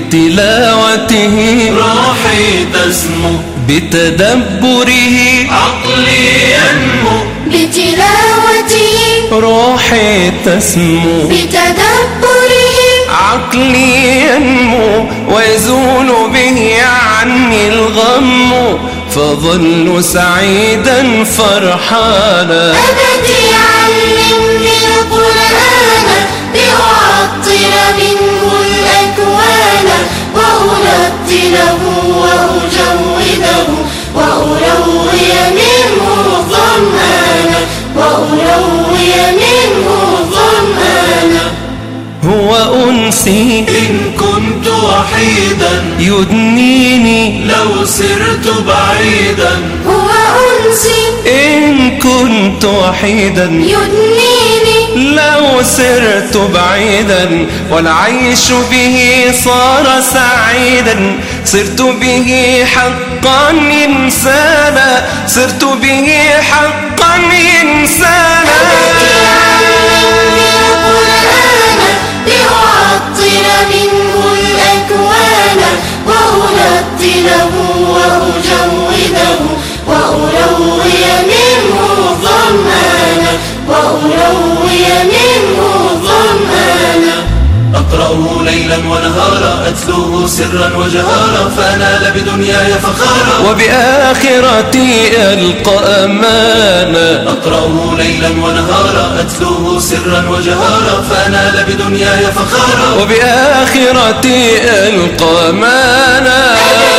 بتلاوته روحي تسمو، بتدبره عقلي ينمو، بتلاوته روحي تسمو، بتدبره عقلي ينمو، ويزول به عني الغم، فظل سعيدا فرحانا. أبتي علمني القرآن لأعطر منه الأكوان، وأرتله وأجوده، وأروي منه ظمآنا، وأروي منه ظمآنا. هو أنسي إن كنت وحيدا يدنيني لو سرت بعيدا، هو أنسي إن كنت وحيدا يدنيني لو سرت بعيدا، والعيش به صار سعيدا، صرت به حقا إنسانا، صرت به حقا إنسانا. لأعطر منه الأكوان، وأرتله وأجوده، وأروي منه ظمآنا، وأروي منه ظمآنا. أقرأه ليلا ونهارا، أتلوه سرا وجهارا، فأنال بدنياي فخارا، وبآخرتي ألقى أمانا. أقرأه ليلا ونهارا، أتلوه سرا وجهارا، فأنال بدنياي فخارا، وبآخرتي ألقى أمانا.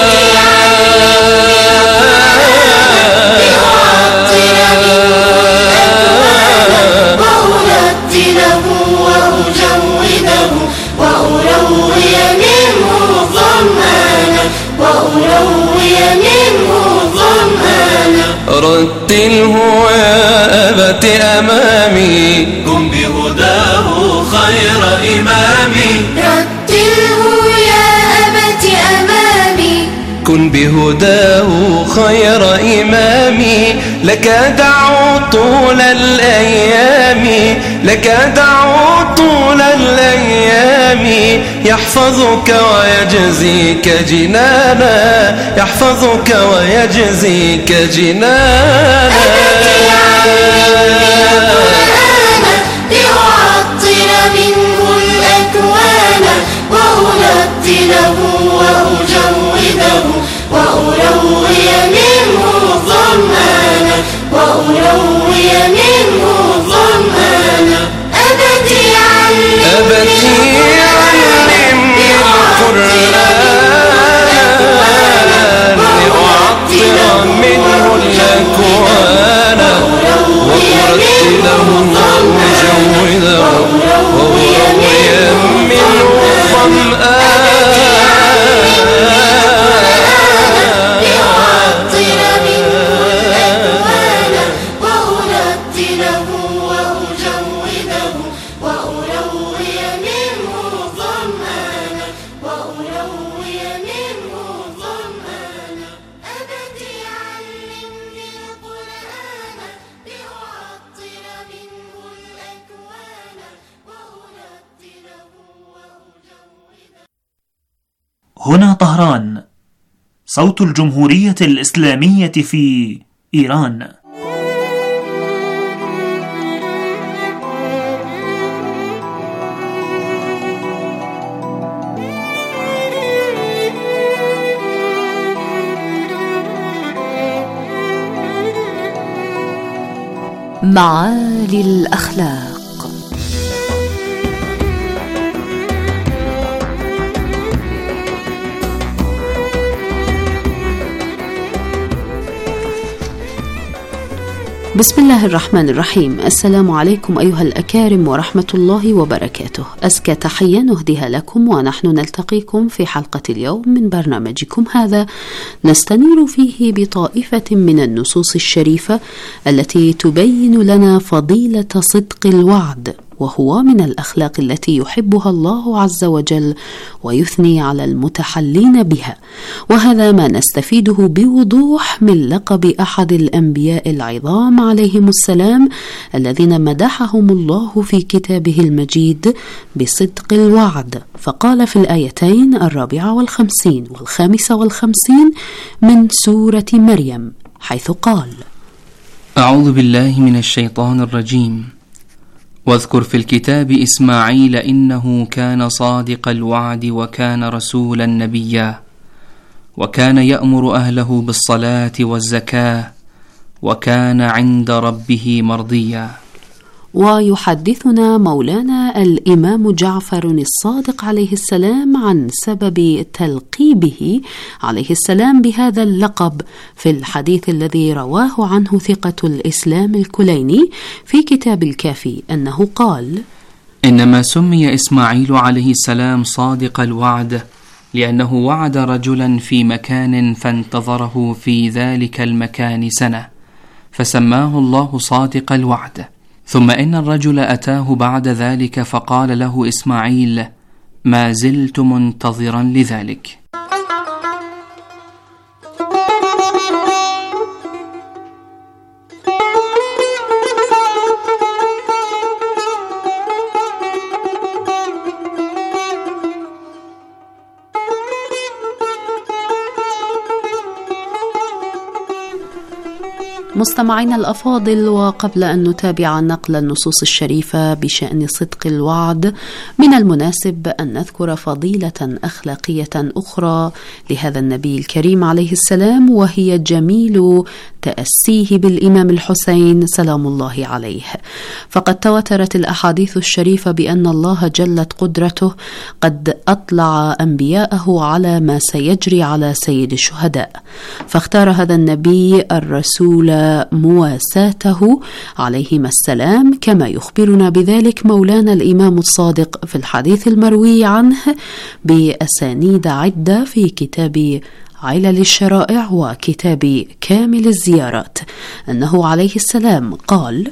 وأرتله وأجوده، وأروي منه ظمآنا، وأروي منه ظمآنا. رتله يا أبت أمامي، كن بهداه خير إمامي، رتله يا أبت أمامي، كن بهداه خير إمامي. لك دعو طول الأيام، لك دعو طول الأيام، يحفظك ويجزيك جنانا، يحفظك ويجزيك جنانا. لأعطر منه الأكوان، وأرتله وأجوده، وأروي منه ظمآنا، وأروي منه ظمآنا. أبتي علمني القرآن، لأعطر منه الأكوان، وأرتله وأجوده، وأروي منه ظمآنا. هنا طهران، صوت الجمهورية الإسلامية في إيران. معالي الأخلاق. بسم الله الرحمن الرحيم. السلام عليكم أيها الأكارم ورحمة الله وبركاته. أزكى تحية نهديها لكم ونحن نلتقيكم في حلقة اليوم من برنامجكم هذا، نستنير فيه بطائفة من النصوص الشريفة التي تبين لنا فضيلة صدق الوعد وهو من الأخلاق التي يحبها الله عز وجل ويثني على المتحلين بها، وهذا ما نستفيده بوضوح من لقب أحد الأنبياء العظام عليهم السلام الذين مدحهم الله في كتابه المجيد بصدق الوعد، فقال في الآيتين 54 و55 من سورة مريم حيث قال: أعوذ بالله من الشيطان الرجيم. واذكر في الكتاب إسماعيل إنه كان صادق الوعد وكان رسولا نبيا وكان يأمر أهله بالصلاة والزكاة وكان عند ربه مرضيا. ويحدثنا مولانا الإمام جعفر الصادق عليه السلام عن سبب تلقيبه عليه السلام بهذا اللقب في الحديث الذي رواه عنه ثقة الإسلام الكليني في كتاب الكافي أنه قال: إنما سمي إسماعيل عليه السلام صادق الوعد لأنه وعد رجلا في مكان فانتظره في ذلك المكان سنة فسماه الله صادق الوعد. ثم إن الرجل أتاه بعد ذلك فقال له إسماعيل: ما زلت منتظرا لذلك. مستمعينا الأفاضل، وقبل أن نتابع نقل النصوص الشريفة بشأن صدق الوعد، من المناسب أن نذكر فضيلة أخلاقية أخرى لهذا النبي الكريم عليه السلام، وهي جميل تأسيه بالإمام الحسين سلام الله عليه. فقد تواترت الأحاديث الشريفة بأن الله جلت قدرته قد أطلع أنبياءه على ما سيجري على سيد الشهداء، فاختار هذا النبي الرسول مواساته عليهما السلام، كما يخبرنا بذلك مولانا الإمام الصادق في الحديث المروي عنه بأسانيد عدة في كتاب علل الشرائع وكتاب كامل الزيارات أنه عليه السلام قال: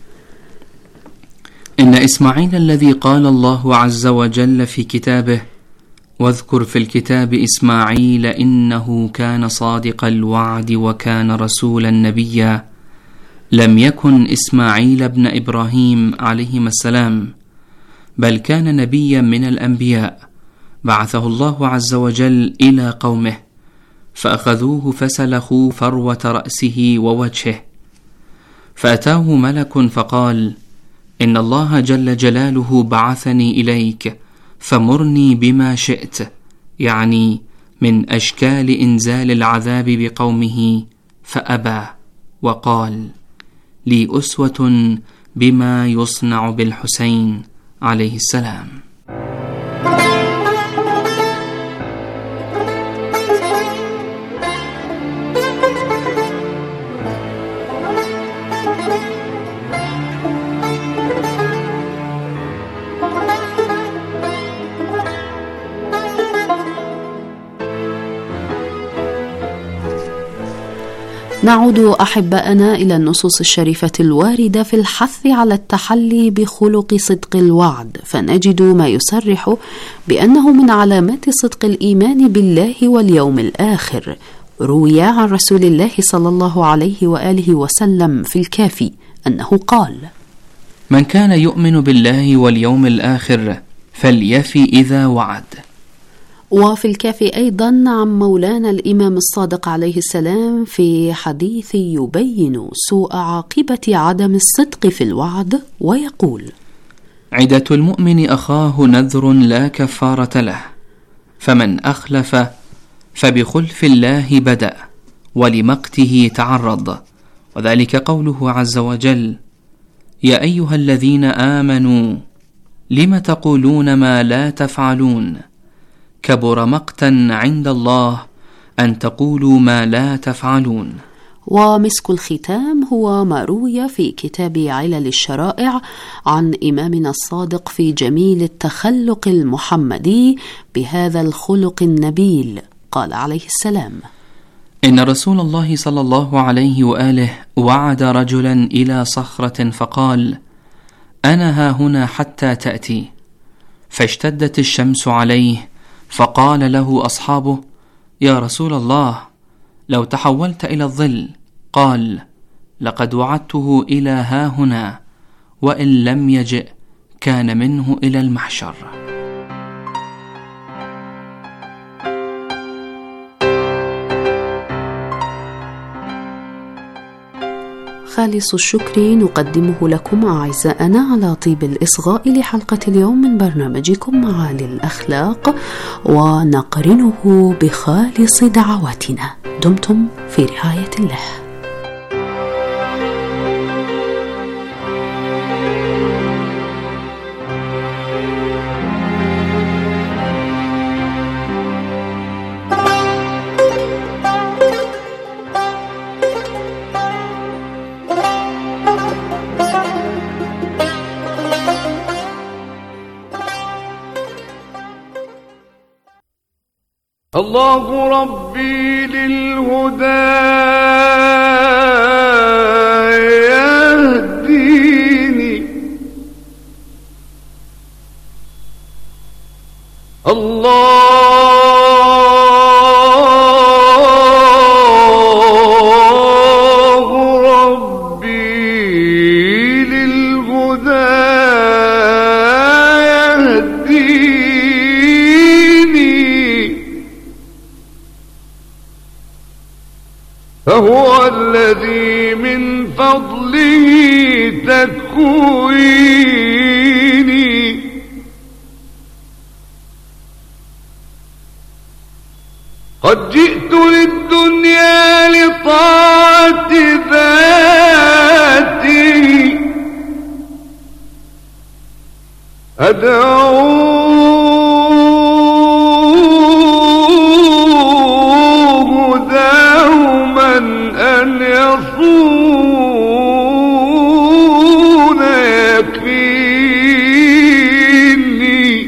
إن إسماعيل الذي قال الله عز وجل في كتابه: واذكر في الكتاب إسماعيل إنه كان صادق الوعد وكان رسولا نبيا، لم يكن إسماعيل ابن إبراهيم عليهما السلام، بل كان نبيا من الأنبياء بعثه الله عز وجل إلى قومه، فأخذوه فسلخوا فروة رأسه ووجهه، فأتاه ملك فقال: إن الله جل جلاله بعثني إليك فمرني بما شئت، يعني من أشكال إنزال العذاب بقومه، فأبى وقال: لي أسوة بما يصنع بالحسين عليه السلام. نعود أحباءنا إلى النصوص الشريفة الواردة في الحث على التحلي بخلق صدق الوعد، فنجد ما يصرح بأنه من علامات صدق الإيمان بالله واليوم الآخر. روي عن رسول الله صلى الله عليه وآله وسلم في الكافي أنه قال: من كان يؤمن بالله واليوم الآخر فليفي إذا وعد. وفي الكافي أيضا عن مولانا الإمام الصادق عليه السلام في حديث يبين سوء عاقبة عدم الصدق في الوعد، ويقول: عدة المؤمن أخاه نذر لا كفارة له، فمن أخلف فبخلف الله بدأ ولمقته تعرض، وذلك قوله عز وجل: يا أيها الذين آمنوا لم تقولون ما لا تفعلون كبر مقتا عند الله أن تقولوا ما لا تفعلون. ومسك الختام هو ما روي في كتاب علل الشرائع عن إمامنا الصادق في جميل التخلق المحمدي بهذا الخلق النبيل. قال عليه السلام: إن رسول الله صلى الله عليه وآله وعد رجلا إلى صخرة فقال: أنا هاهنا حتى تأتي. فاشتدت الشمس عليه، فقال له أصحابه: يا رسول الله، لو تحولت إلى الظل. قال: لقد وعدته إلى هاهنا، وإن لم يجئ كان منه إلى المحشر. خالص الشكر نقدمه لكم أعزائنا على طيب الإصغاء لحلقة اليوم من برنامجكم معالي الأخلاق، ونقرنه بخالص دعواتنا. دمتم في رعاية الله. الله ربي للهدى يهديني، الله ربي للهدى فهو الذي من فضله تكويني، قد جئت للدنيا لطاعة ذاته، أدعوه دوما أن يصون يكفيني،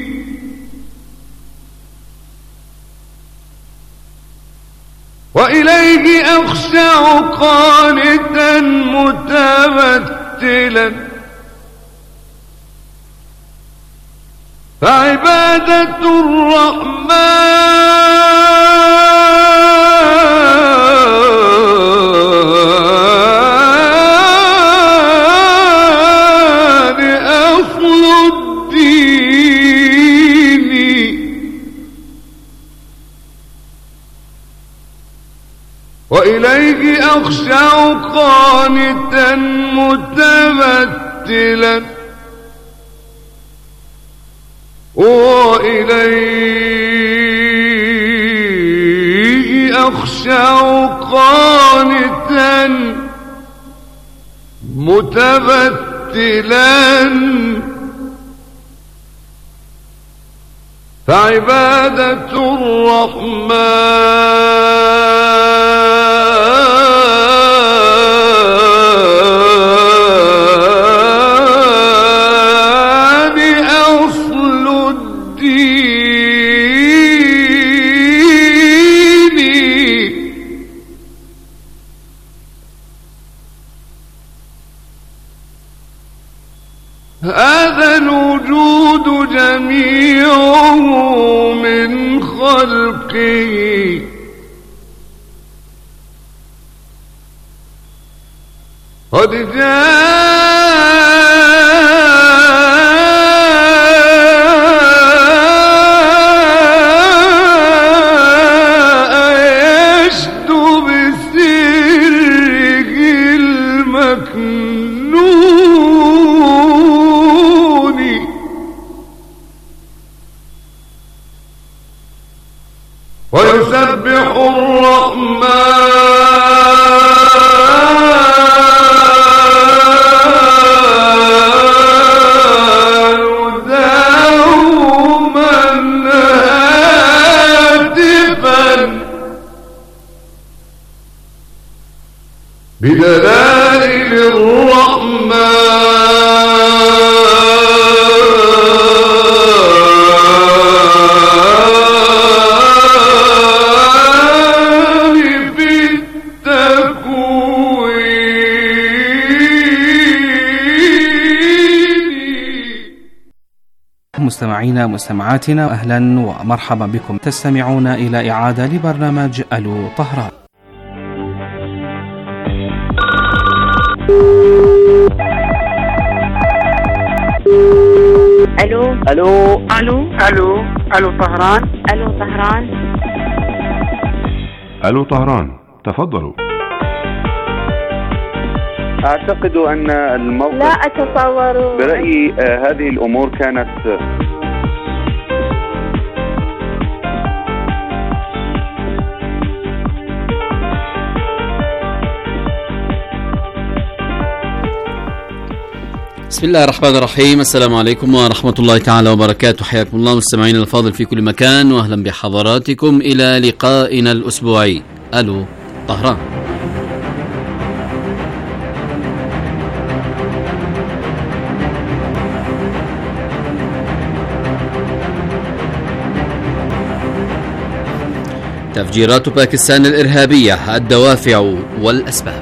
وإليه أخشع قانتا متبتلا، فعبادة الرحمن أصل الدين، وإليه أخشع قانتا متبتلا، وإليه أخشع قانتا متبتلا، فعبادة الرحمن أصل الدين، هذا الوجود جميعه من خلقه، قد جاء يشدو بسره المكنون، ويسبح الرحمن بدلائل الرحمن في التكوين. على مستمعاتنا. أهلا ومرحبا بكم. تستمعون إلى إعادة لبرنامج ألو طهران. ألو ألو ألو ألو ألو طهران. ألو طهران. ألو طهران، تفضلوا. أعتقد أن الموقف لا أتصور. برأيي هذه الأمور كانت بسم الله الرحمن الرحيم. السلام عليكم ورحمة الله تعالى وبركاته. حياكم الله مستمعين الفاضل في كل مكان، وأهلا بحضراتكم إلى لقائنا الأسبوعي ألو طهران. تفجيرات باكستان الإرهابية، الدوافع والأسباب.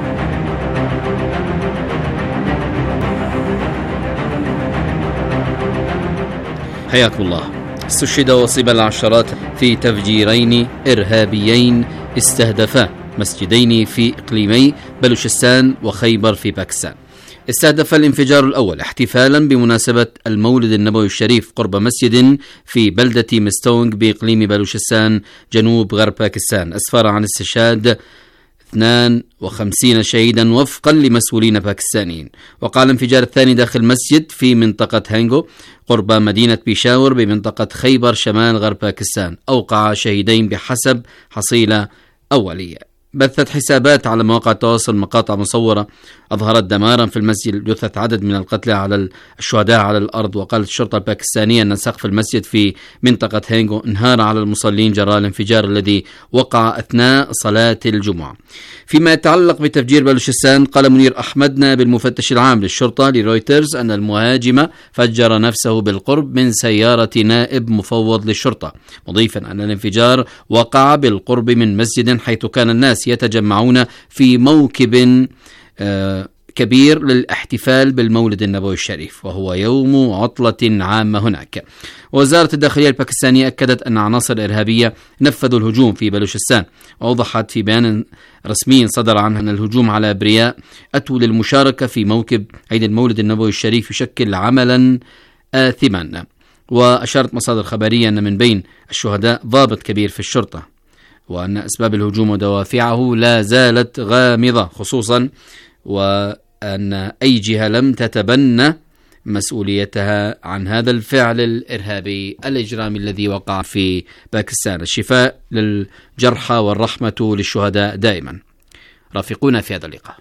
حياكم الله. استشهد وصيب العشرات في تفجيرين إرهابيين استهدفا مسجدين في إقليمي بلوشستان وخيبر في باكستان. استهدف الانفجار الأول احتفالا بمناسبة المولد النبوي الشريف قرب مسجد في بلدة مستونغ بإقليم بلوشستان جنوب غرب باكستان، أسفر عن استشهاد 52 شهيدا وفقا لمسؤولين باكستانيين. وقع الانفجار الثاني داخل مسجد في منطقة هانجو قرب مدينة بيشاور بمنطقة خيبر شمال غرب باكستان، أوقع شهيدين بحسب حصيلة أولية. بثت حسابات على مواقع التواصل مقاطع مصورة أظهرت دمارا في المسجد، جثث عدد من القتلى على الشهداء على الأرض. وقالت الشرطة الباكستانية أن سقف المسجد في منطقة هينغو انهار على المصلين جراء الانفجار الذي وقع أثناء صلاة الجمعة. فيما يتعلق بتفجير بلوشستان، قال منير أحمد نائب المفتش العام للشرطة لرويترز أن المهاجم فجر نفسه بالقرب من سيارة نائب مفوض للشرطة، مضيفا أن الانفجار وقع بالقرب من مسجد حيث كان الناس يتجمعون في موكب كبير للاحتفال بالمولد النبوي الشريف، وهو يوم عطلة عامة هناك. وزارة الداخلية الباكستانية أكدت أن عناصر إرهابية نفذوا الهجوم في بلوشستان، وأوضحت في بيان رسمي صدر عنها أن الهجوم على أبرياء أتوا للمشاركة في موكب عيد المولد النبوي الشريف يشكل عملا آثما. وأشارت مصادر خبرية أن من بين الشهداء ضابط كبير في الشرطة، وأن أسباب الهجوم ودوافعه لا زالت غامضة، خصوصا وأن أي جهة لم تتبنى مسؤوليتها عن هذا الفعل الإرهابي الإجرامي الذي وقع في باكستان. الشفاء للجرحى والرحمة للشهداء دائما. رافقونا في هذا اللقاء.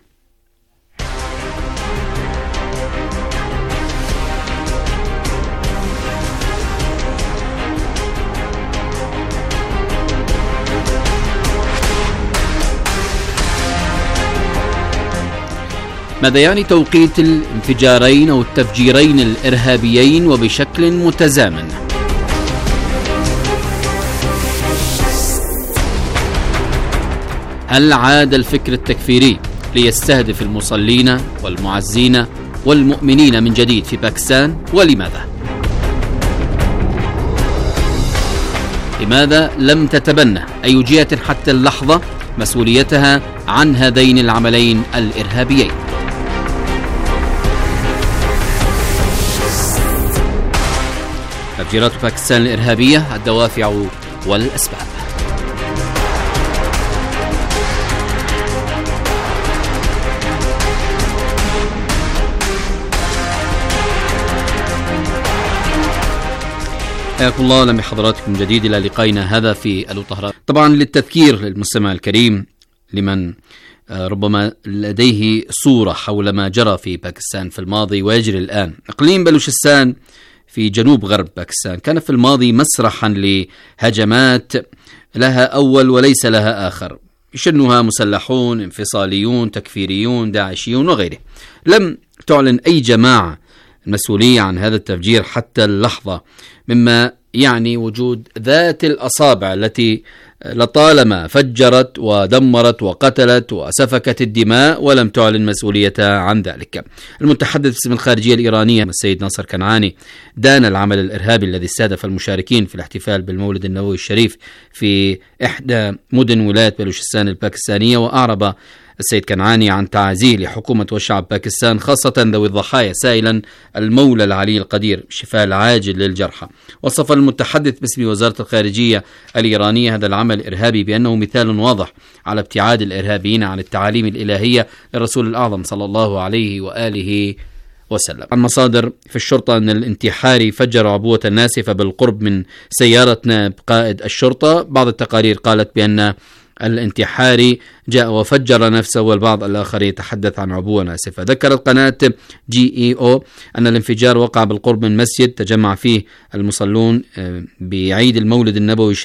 ماذا يعني توقيت الانفجارين أو التفجيرين الإرهابيين وبشكل متزامن؟ هل عاد الفكر التكفيري ليستهدف المصلين والمعزين والمؤمنين من جديد في باكستان؟ ولماذا؟ لماذا لم تتبنى أي جهة حتى اللحظة مسؤوليتها عن هذين العملين الإرهابيين؟ تفجيرات باكستان الإرهابية، الدوافع والأسباب. حياكم الله، اهلا بحضراتكم من جديد الى لقائنا هذا في ألو طهران. طبعا للتذكير للمستمع الكريم لمن ربما لديه صورة حول ما جرى في باكستان في الماضي ويجري الآن. اقليم بلوشستان في جنوب غرب باكستان كان في الماضي مسرحا لهجمات لها أول وليس لها آخر، يشنها مسلحون انفصاليون تكفيريون داعشيون وغيره. لم تعلن أي جماعة المسؤولية عن هذا التفجير حتى اللحظة، مما يعني وجود ذات الأصابع التي لطالما فجرت ودمرت وقتلت وسفكت الدماء ولم تعلن مسؤوليتها عن ذلك. المتحدث باسم الخارجية الإيرانية السيد ناصر كنعاني دان العمل الإرهابي الذي استهدف المشاركين في الاحتفال بالمولد النبوي الشريف في إحدى مدن ولاية بلوشستان الباكستانية، وأعرب السيد كنعاني عن تعازيه لحكومة وشعب باكستان خاصة ذوي الضحايا، سائلا المولى العلي القدير بالشفاء العاجل للجرحى. وصف المتحدث باسم وزارة الخارجية الإيرانية هذا العمل الإرهابي بأنه مثال واضح على ابتعاد الإرهابيين عن التعاليم الإلهية للرسول الأعظم صلى الله عليه وآله وسلم. عن مصادر في الشرطة أن الانتحاري فجر عبوة ناسفة بالقرب من سيارة نائب قائد الشرطة. بعض التقارير قالت بأن الانتحاري جاء وفجر نفسه، والبعض الآخر يتحدث عن عبوة ناسفة. ذكرت قناة GEO أن الانفجار وقع بالقرب من مسجد تجمع فيه المصلون بعيد المولد النبوي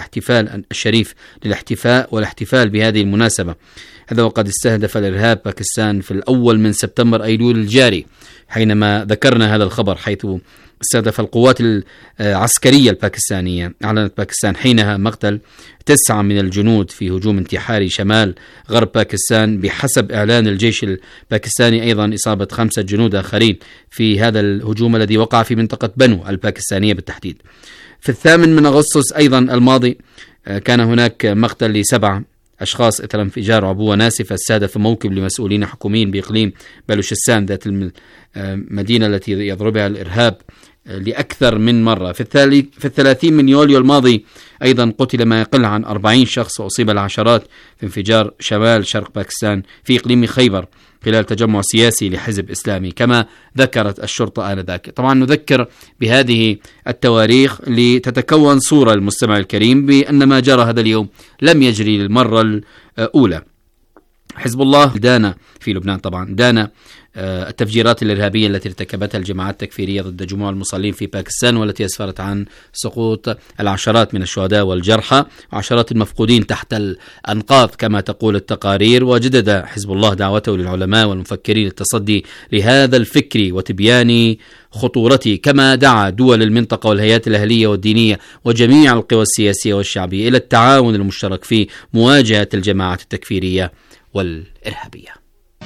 الشريف للاحتفاء والاحتفال بهذه المناسبة. هذا وقد استهدف الإرهاب باكستان في الأول من سبتمبر أيلول الجاري حينما ذكرنا هذا الخبر، حيث استهدف القوات العسكرية الباكستانية. أعلنت باكستان حينها مقتل 9 من الجنود في هجوم انتحاري شمال غرب باكستان. بحسب إعلان الجيش الباكستاني أيضا إصابة 5 جنود آخرين في هذا الهجوم الذي وقع في منطقة بنو الباكستانية بالتحديد. في 8 من أغسطس أيضا الماضي كان هناك مقتل ل7 أشخاص إثر انفجار عبوة ناسفة استهدف موكب لمسؤولين حكوميين بإقليم بلوشستان ذات المدينة التي يضربها الإرهاب لأكثر من مرة. في 30 من يوليو الماضي أيضا قتل ما يقل عن 40 شخص وأصيب العشرات في انفجار شمال شرق باكستان في إقليم خيبر خلال تجمع سياسي لحزب إسلامي كما ذكرت الشرطة آنذاك. طبعا نذكر بهذه التواريخ لتتكون صورة للمستمع الكريم بأن ما جرى هذا اليوم لم يجري للمرة الأولى. حزب الله دان في لبنان طبعا دان التفجيرات الإرهابية التي ارتكبتها الجماعات التكفيرية ضد جموع المصلين في باكستان، والتي أسفرت عن سقوط العشرات من الشهداء والجرحى وعشرات المفقودين تحت الأنقاض كما تقول التقارير. وجدد حزب الله دعوته للعلماء والمفكرين للتصدي لهذا الفكر وتبيان خطورته، كما دعا دول المنطقة والهيئات الأهلية والدينية وجميع القوى السياسية والشعبية إلى التعاون المشترك في مواجهة الجماعات التكفيرية والإرهابية.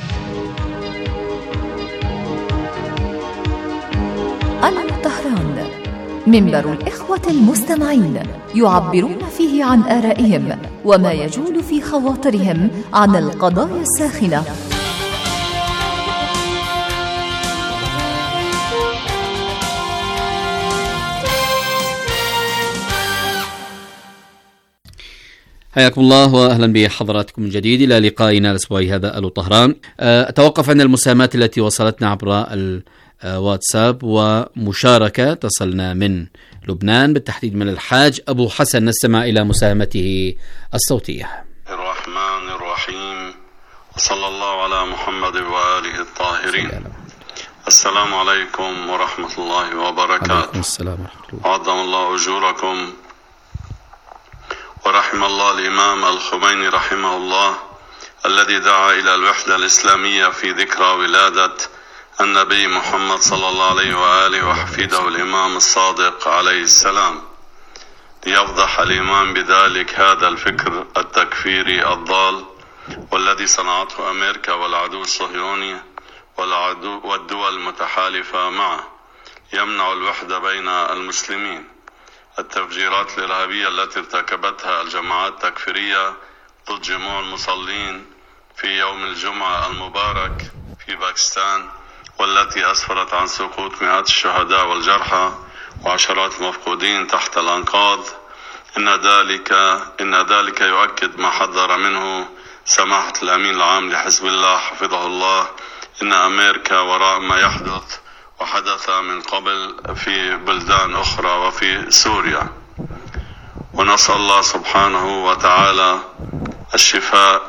طهران، منبر الإخوة المستمعين يعبرون فيه عن آرائهم وما يجول في خواطرهم عن القضايا الساخنة. حياكم الله واهلا بحضراتكم من جديد الى لقائنا الاسبوعي هذا الو طهران. اتوقف عن المساهمات التي وصلتنا عبر الواتساب ومشاركه تصلنا من لبنان بالتحديد من الحاج ابو حسن، نستمع الى مساهمته الصوتيه. الرحمن الرحيم وصلى الله على محمد واله الطاهرين. السلام عليكم ورحمه الله وبركاته. وعليكم السلام ورحمه الله. عظم الله اجوركم ورحم الله الإمام الخميني رحمه الله الذي دعا إلى الوحدة الإسلامية في ذكرى ولادة النبي محمد صلى الله عليه وآله وحفيده الإمام الصادق عليه السلام، ليفضح الإمام بذلك هذا الفكر التكفيري الضال والذي صنعته أمريكا والعدو الصهيوني والدول المتحالفة معه يمنع الوحدة بين المسلمين. التفجيرات الإرهابية التي ارتكبتها الجماعات التكفيرية ضد جموع المصلين في يوم الجمعة المبارك في باكستان، والتي أسفرت عن سقوط مئات الشهداء والجرحى وعشرات المفقودين تحت الأنقاض، إن ذلك يؤكد ما حذر منه سماحة الأمين العام لحزب الله حفظه الله، إن أمريكا وراء ما يحدث وحدث من قبل في بلدان أخرى وفي سوريا. ونسأل الله سبحانه وتعالى الشفاء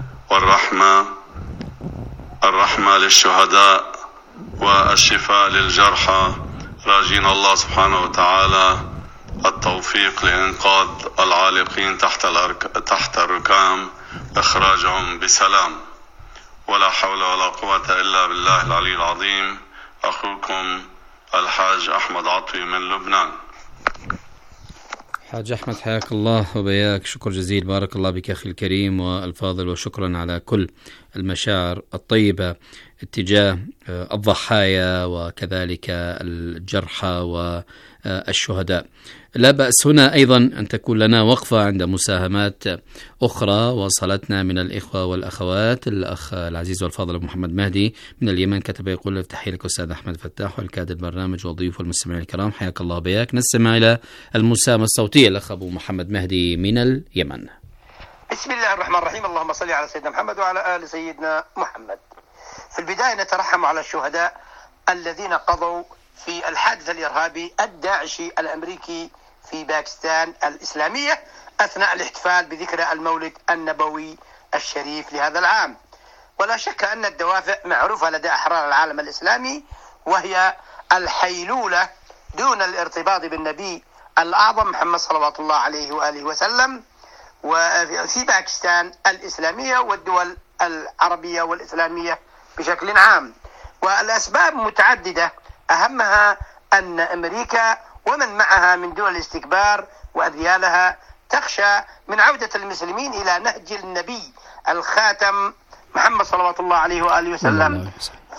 والرحمة للشهداء والشفاء للجرحى، راجين الله سبحانه وتعالى التوفيق لإنقاذ العالقين تحت الركام، إخراجهم بسلام. ولا حول ولا قوة إلا بالله العلي العظيم. أخوكم الحاج أحمد عطوي من لبنان. حاج أحمد حياك الله وبياك، شكر جزيل، بارك الله بك أخي الكريم والفاضل، وشكرا على كل المشاعر الطيبة اتجاه الضحايا وكذلك الجرحى والشهداء. لا بأس هنا أيضا أن تكون لنا وقفة عند مساهمات أخرى وصلتنا من الإخوة والأخوات. الأخ العزيز والفاضل أبو محمد مهدي من اليمن كتب يقول: تحية لك أستاذ أحمد فتاح والكادر البرنامج والضيوف والمستمعين الكرام، حياك الله بياك. نستمع إلى المساهمة الصوتية الأخ أبو محمد مهدي من اليمن. بسم الله الرحمن الرحيم، اللهم صل على سيدنا محمد وعلى آل سيدنا محمد. في البداية نترحم على الشهداء الذين قضوا في الحادث الإرهابي الداعشي الأمريكي في باكستان الإسلامية أثناء الاحتفال بذكرى المولد النبوي الشريف لهذا العام. ولا شك أن الدوافع معروفة لدى أحرار العالم الإسلامي، وهي الحيلولة دون الارتباط بالنبي الأعظم محمد صلوات الله عليه وآله وسلم، وفي باكستان الإسلامية والدول العربية والإسلامية بشكل عام. والأسباب متعددة، أهمها أن أمريكا ومن معها من دول الاستكبار وأذيالها تخشى من عودة المسلمين إلى نهج النبي الخاتم محمد صلوات الله عليه وآله وسلم،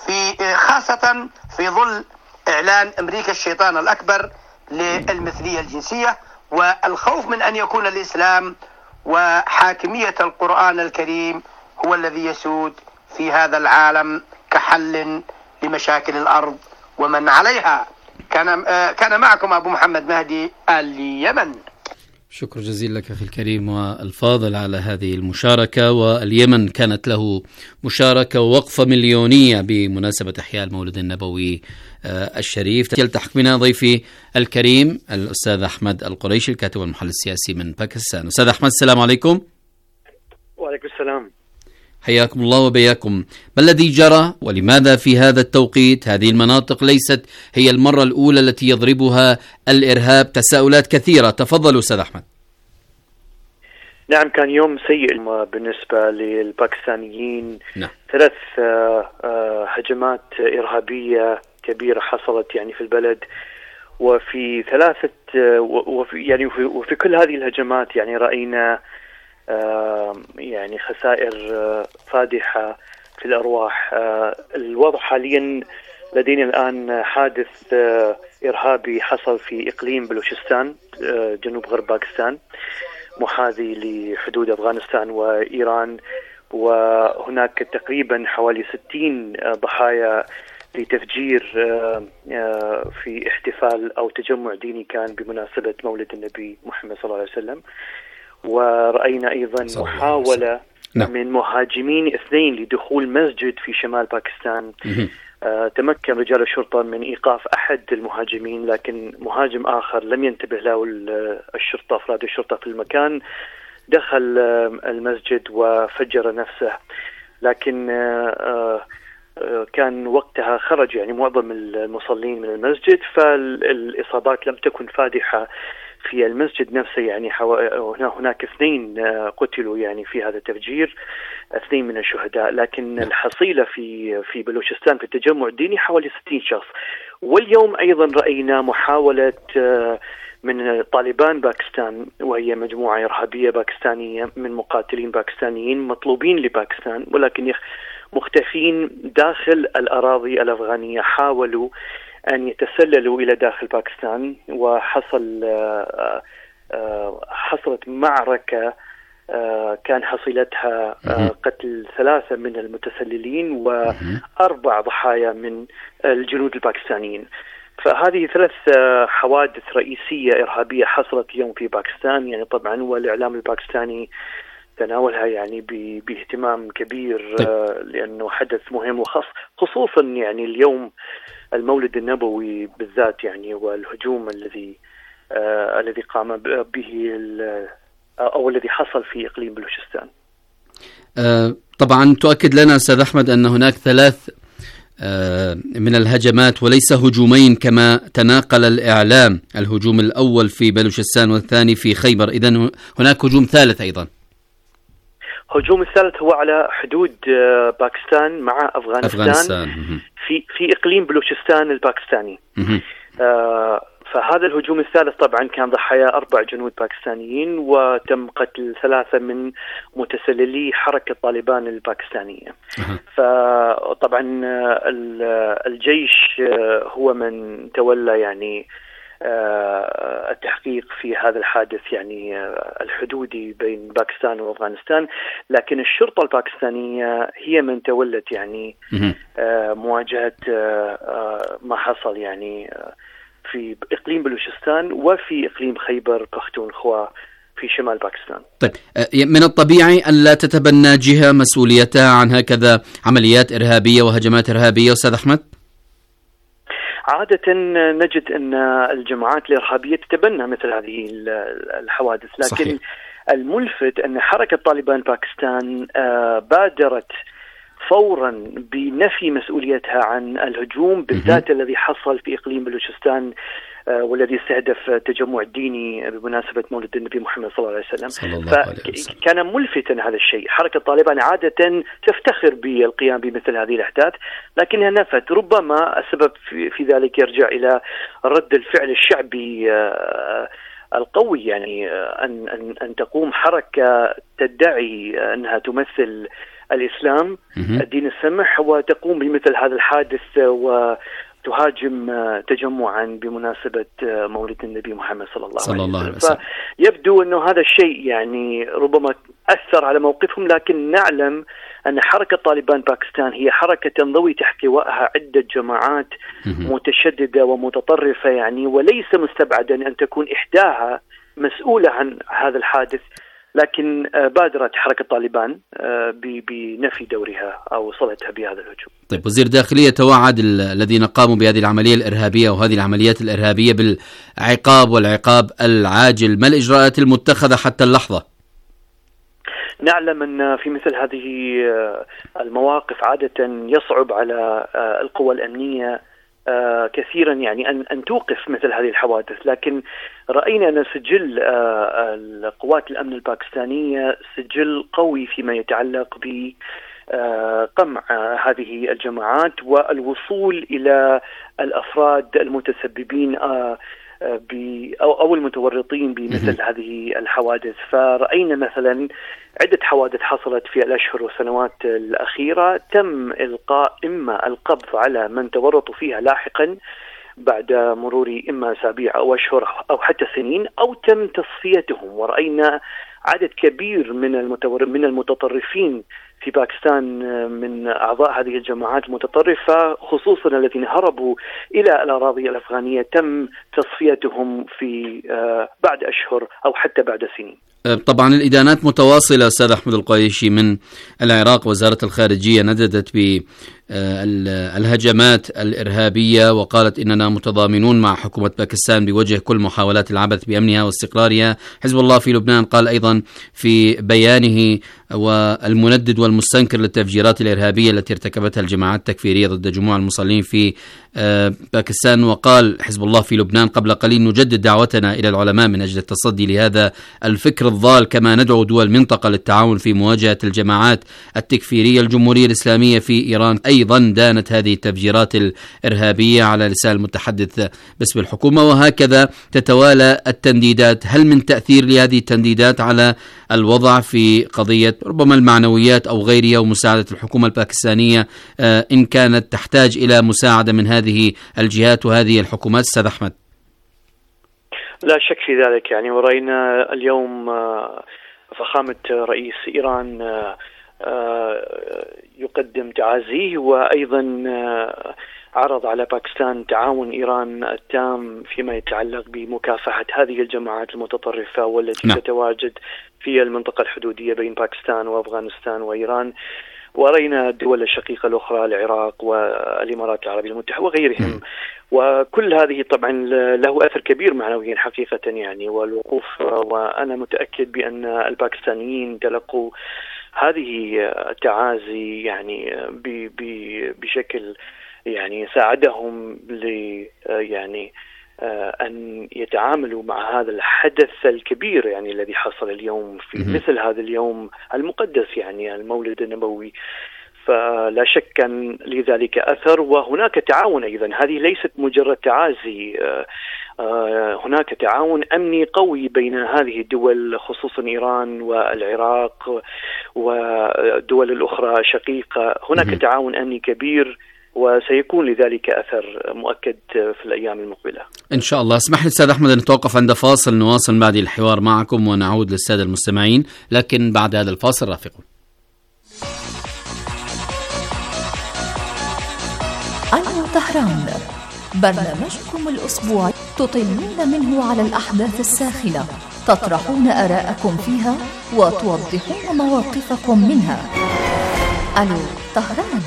خاصة في ظل إعلان أمريكا الشيطان الأكبر للمثلية الجنسية، والخوف من أن يكون الإسلام وحاكمية القرآن الكريم هو الذي يسود في هذا العالم كحل لمشاكل الأرض ومن عليها. كان معكم أبو محمد مهدي اليمن. شكر جزيل لك أخي الكريم والفاضل على هذه المشاركة. واليمن كانت له مشاركة ووقفة مليونية بمناسبة إحياء المولد النبوي الشريف. يلتحق بنا ضيفي الكريم الأستاذ أحمد القريشي الكاتب والمحلل السياسي من باكستان. أستاذ أحمد السلام عليكم. وعليكم السلام، حياكم الله وبياكم. ما الذي جرى ولماذا في هذا التوقيت؟ هذه المناطق ليست هي المرة الأولى التي يضربها الإرهاب، تساؤلات كثيرة. تفضلوا أستاذ أحمد. نعم، كان يوم سيء بالنسبة للباكستانيين. نعم. 3 هجمات إرهابية كبيرة حصلت يعني في البلد، وفي وفي كل هذه الهجمات يعني رأينا يعني خسائر فادحة في الأرواح. الوضع حاليا لدينا الآن حادث إرهابي حصل في إقليم بلوشستان جنوب غرب باكستان محاذي لحدود أفغانستان وإيران، وهناك تقريبا حوالي 60 ضحايا لتفجير في احتفال أو تجمع ديني كان بمناسبة مولد النبي محمد صلى الله عليه وسلم. ورأينا أيضا محاولة من مهاجمين 2 لدخول مسجد في شمال باكستان. تمكن رجال الشرطة من إيقاف أحد المهاجمين، لكن مهاجم آخر لم ينتبه له الشرطة، أفراد الشرطة في المكان، دخل المسجد وفجر نفسه. لكن كان وقتها خرج يعني معظم المصلين من المسجد، فالإصابات لم تكن فادحة في المسجد نفسه. يعني هناك 2 قتلوا يعني في هذا التفجير، 2 من الشهداء، لكن الحصيلة في بلوشستان في التجمع الديني حوالي 60 شخص. واليوم أيضا رأينا محاولة من طالبان باكستان، وهي مجموعة إرهابية باكستانية من مقاتلين باكستانيين مطلوبين لباكستان ولكن مختفين داخل الأراضي الأفغانية، حاولوا أن يتسللوا إلى داخل باكستان، حصلت معركة كان حصيلتها قتل 3 من المتسللين و4 ضحايا من الجنود الباكستانيين. فهذه 3 حوادث رئيسية إرهابية حصلت اليوم في باكستان. يعني طبعا والإعلام الباكستاني تناولها يعني باهتمام كبير، لأنه حدث مهم، خصوصا يعني اليوم المولد النبوي بالذات يعني، والهجوم الذي قام به أو الذي حصل في إقليم بلوشستان. طبعا تؤكد لنا أستاذ أحمد أن هناك 3 من الهجمات وليس هجومين كما تناقل الإعلام، الهجوم الأول في بلوشستان والثاني في خيبر، إذن هناك هجوم ثالث أيضا. هجوم الثالث هو على حدود باكستان مع أفغانستان. في إقليم بلوشستان الباكستاني. فهذا الهجوم الثالث طبعا كان ضحايا 4 جنود باكستانيين، وتم قتل 3 من متسللي حركة طالبان الباكستانية. فطبعا الجيش هو من تولى يعني التحقيق في هذا الحادث يعني الحدودي بين باكستان وأفغانستان، لكن الشرطة الباكستانية هي من تولت يعني مواجهة ما حصل يعني في إقليم بلوشستان وفي إقليم خيبر پختونخوا في شمال باكستان. طيب، من الطبيعي أن لا تتبنى جهة مسؤوليتها عن هكذا عمليات إرهابية وهجمات إرهابية أستاذ أحمد؟ عادة نجد أن الجماعات الإرهابية تتبنى مثل هذه الحوادث، لكن صحيح. الملفت أن حركة طالبان باكستان بادرت فورا بنفي مسؤوليتها عن الهجوم بالذات الذي حصل في إقليم بلوشستان والذي استهدف تجمع ديني بمناسبة مولد النبي محمد صلى الله عليه وسلم. فكان ملفتا هذا الشيء. حركة طالبان عادة تفتخر بالقيام بمثل هذه الأحداث، لكنها نفت. ربما السبب في ذلك يرجع إلى رد الفعل الشعبي القوي، يعني أن تقوم حركة تدعي أنها تمثل الإسلام الدين السمح وتقوم بمثل هذا الحادث وتهاجم تجمعا بمناسبة مولد النبي محمد صلى الله عليه وسلم. فيبدو أنه هذا الشيء يعني ربما أثر على موقفهم، لكن نعلم أن حركة طالبان باكستان هي حركة تنضوي تحت لوائها عدة جماعات متشددة ومتطرفة يعني، وليس مستبعدا أن تكون إحداها مسؤولة عن هذا الحادث، لكن بادرت حركة طالبان بنفي دورها أو صلتها بهذا الهجوم. طيب، وزير داخلية توعد الذين قاموا بهذه العملية الإرهابية وهذه العمليات الإرهابية بالعقاب والعقاب العاجل. ما الإجراءات المتخذة حتى اللحظة؟ نعلم أن في مثل هذه المواقف عادة يصعب على القوى الأمنية كثيرا يعني أن توقف مثل هذه الحوادث، لكن رأينا أن سجل القوات الأمن الباكستانية سجل قوي فيما يتعلق بقمع هذه الجماعات والوصول إلى الأفراد المتسببين أو المتورطين بمثل هذه الحوادث. فرأينا مثلا عدة حوادث حصلت في الأشهر والسنوات الأخيرة تم إلقاء إما القبض على من تورطوا فيها لاحقا بعد مرور إما أسابيع أو أشهر أو حتى سنين، أو تم تصفيتهم. ورأينا عدد كبير من المتطرفين في باكستان من أعضاء هذه الجماعات المتطرفة، خصوصا الذين هربوا إلى الأراضي الأفغانية، تم تصفيتهم في بعد أشهر أو حتى بعد سنين. طبعا الإدانات متواصلة أستاذ أحمد القويشي من العراق. وزارة الخارجية نددت بالهجمات الإرهابية وقالت إننا متضامنون مع حكومة باكستان بوجه كل محاولات العبث بأمنها واستقرارها. حزب الله في لبنان قال أيضا في بيانه والمندد والمستنكر للتفجيرات الإرهابية التي ارتكبتها الجماعات التكفيرية ضد جموع المصلين في باكستان. وقال حزب الله في لبنان قبل قليل: نجدد دعوتنا إلى العلماء من أجل التصدي لهذا الفكر الضال، كما ندعو دول المنطقة للتعاون في مواجهة الجماعات التكفيرية. الجمهورية الإسلامية في إيران أيضا دانت هذه التفجيرات الإرهابية على لسان المتحدث باسم الحكومة، وهكذا تتوالى التنديدات. هل من تأثير لهذه التنديدات على الوضع في قضية ربما المعنويات أو غيرها ومساعدة الحكومة الباكستانية إن كانت تحتاج إلى مساعدة من هذه الجهات وهذه الحكومات؟ أستاذ أحمد. لا شك في ذلك يعني، ورأينا اليوم فخامة رئيس إيران يقدم تعازيه، وأيضا عرض على باكستان تعاون إيران التام فيما يتعلق بمكافحة هذه الجماعات المتطرفة والتي تتواجد في المنطقة الحدودية بين باكستان وأفغانستان وإيران. ورأينا الدول الشقيقة الأخرى العراق والإمارات العربية المتحدة وغيرهم، وكل هذه طبعا له أثر كبير معنويا حقيقة يعني. والوقوف، وأنا متأكد بأن الباكستانيين تلقوا هذه التعازي يعني بشكل يعني ساعدهم يعني أن يتعاملوا مع هذا الحدث الكبير يعني الذي حصل اليوم في مثل هذا اليوم المقدس يعني المولد النبوي. فلا شك أن لذلك أثر، وهناك تعاون أيضا. هذه ليست مجرد تعازي، هناك تعاون أمني قوي بين هذه الدول، خصوصا إيران والعراق والدول الأخرى شقيقة. هناك تعاون أمني كبير وسيكون لذلك أثر مؤكد في الأيام المقبلة إن شاء الله. اسمح لي أستاذ أحمد أن نتوقف عند فاصل، نواصل بعد الحوار معكم ونعود للسادة المستمعين، لكن بعد هذا الفاصل رافقون. أيوة طهران، برنامجكم الأسبوعي تطلون منه على الأحداث الساخنة، تطرحون آراءكم فيها وتوضحون مواقفكم منها. ألو طهران.